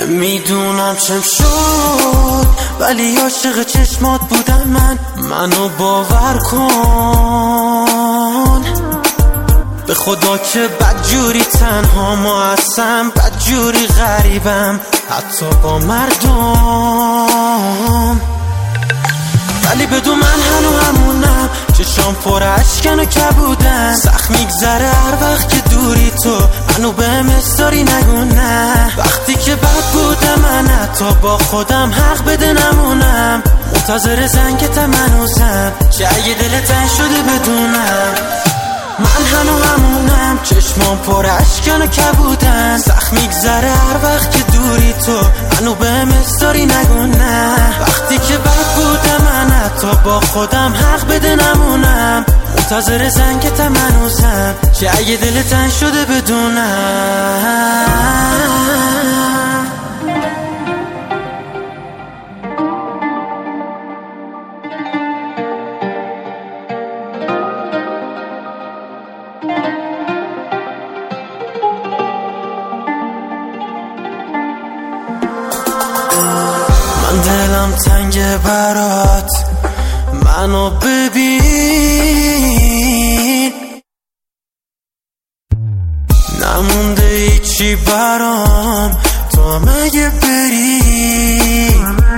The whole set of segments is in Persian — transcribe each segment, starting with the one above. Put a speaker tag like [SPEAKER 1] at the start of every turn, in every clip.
[SPEAKER 1] نمیدونم چم شد ولی عاشق چشمات بودم منو باور کن به خدا که بدجوری تنها ما هستم، بدجوری غریبم حتی با مردم. ولی بدون من هنو همونم، چشام پر اشکن و کبودن، سخت میگذره هر وقت که دوری تو منو بهم استاری نگو نه. وقتی که بد بودم من حتی با خودم حق بده نمونم، منتظر زنگتم هنوزم که اگه دلت تنگ شده بدونم من هنو همونم، چشمام پر اشکن و کبودن، سخت میگذره هر وقت که دوری تو منو بهم استاری نگو نه. وقتی که بد بودم من حتی با خودم حق بده نمونم، منتظر زنگتم هنوزم که اگه دلت تنگ شده بدونم. من دلم تنگه برات، منو ببین، نمونده هیچی برام تو مگه بری.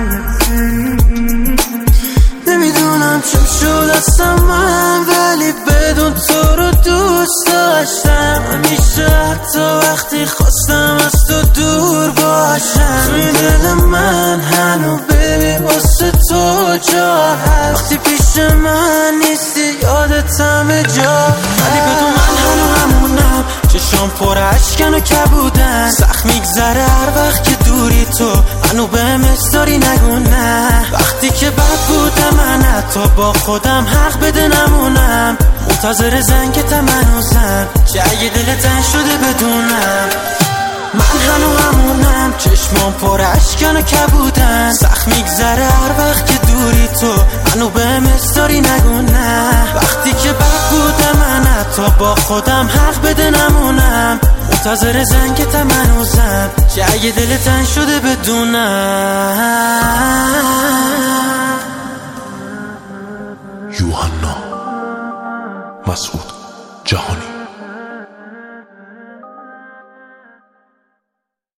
[SPEAKER 1] نمیدونم چم شد هستم من، ولی بدون تو رو دوست داشتم همیشه، حتی وقتی خواستم از تو دور باشم. توی دل من هنو ببین واسه تو جا هست، وقتی پیش من نیستی یادت همه جا. ولی بدون من هنو همونم، چشام پر اشکن و کبودن، سخت میگذره هر وقت که دوری تو منو بهم استاری نگو نه. وقتی که بد بودم من حتی با خودم حق بده نمونم، منتظر زنگتم هنوزم که اگه دلت تنگ شده بدونم من هنو همونم، چشمام پر اشکن و کبودن، سخت میگذره هر وقت که دوری تو منو بهم استاری نگو نه. وقتی که بد بودم من حتی با خودم حق بده نمونم، منتظر زنگتم هنوزم که اگه دلت تنگ شده بدونم.
[SPEAKER 2] یوحنا مسعود جهانی.